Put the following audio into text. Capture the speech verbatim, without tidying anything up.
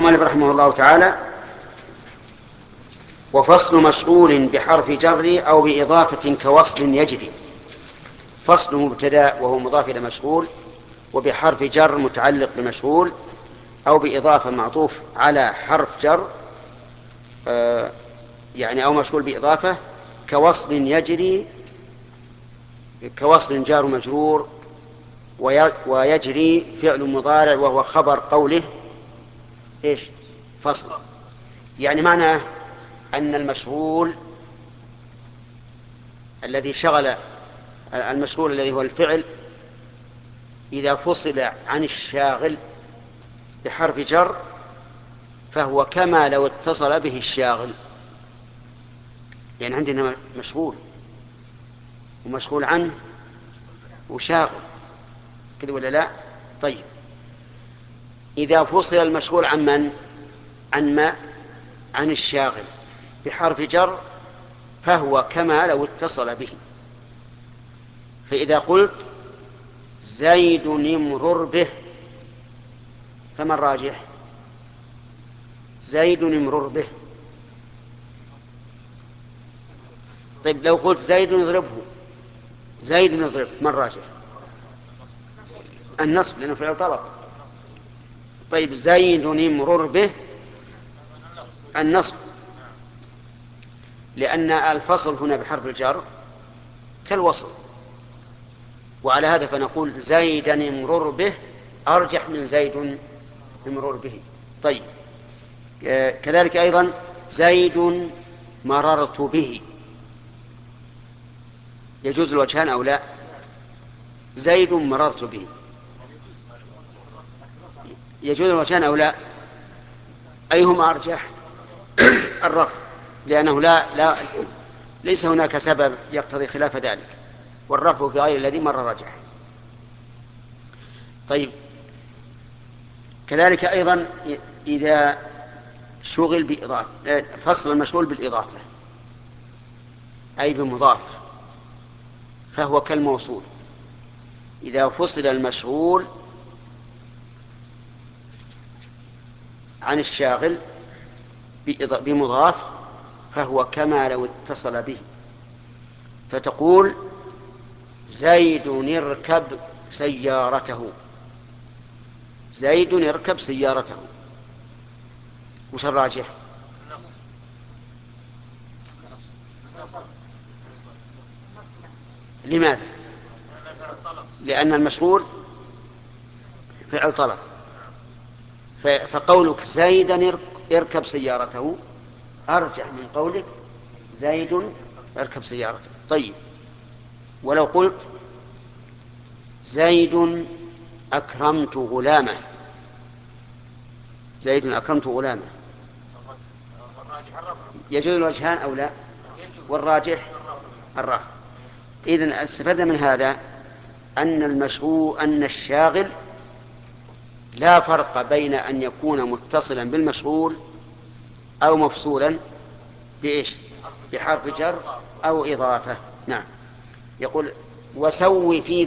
المؤلف رحمه الله تعالى: وفصل مشغول بحرف جر أو بإضافة كوصل يجري. فصل مبتدأ وهو مضاف إلى مشغول، وبحرف جر متعلق بمشغول، أو بإضافة معطوف على حرف جر آه يعني أو مشغول بإضافة كوصل يجري، كوصل جار مجرور، ويجري فعل مضارع وهو خبر قوله إيش؟ فصل. يعني معناه أن المشغول الذي شغل المشغول الذي هو الفعل إذا فصل عن الشاغل بحرف جر فهو كما لو اتصل به الشاغل. يعني عندنا مشغول ومشغول عنه وشاغل كده ولا لا؟ طيب، إذا فصل المشغول عن من؟ عن ما؟ عن الشاغل بحرف جر فهو كما لو اتصل به. فإذا قلت زيد امرر به فما الراجح؟ زيد امرر به. طيب لو قلت زيد اضربه، زيد اضربه، ما الراجح؟ النصب لأنه فعل طلب. طيب زيد امرر به، النصب، لأن الفصل هنا بحرف الجر كالوصل. وعلى هذا فنقول زيدا امرر به أرجح من زيد امرر به. طيب كذلك أيضا زيد مررت به، يجوز الوجهان أو لا؟ زيد مررت به يجوز الوجهان أو لا؟ أيهما أرجح؟ الرفع، لأنه لا, لا ليس هناك سبب يقتضي خلاف ذلك، والرفع في غير الذي مر رجح. طيب كذلك أيضا إذا شغل بإضافة، فصل المشغول بالإضافة أي بمضاف فهو كالموصول. إذا فصل المشغول عن الشاغل بمضاف فهو كما لو اتصل به. فتقول زيد يركب سيارته، زيد يركب سيارته، وش الراجح؟ لماذا؟ لأن المشغول فعل طلب، فقولك زيدا يركب سيارته أرجح من قولك زيد يركب سيارته. طيب ولو قلت زيد أكرمت غلامه، زيد أكرمت غلامه، يجوز الوجهان أو لا؟ والراجح الرفع. إذن استفدنا من هذا أن المشغول أن الشاغل لا فرق بين أن يكون متصلا بالمشغول أو مفصولا بإيش؟ بحرف جر أو إضافة. نعم. يقول وسو في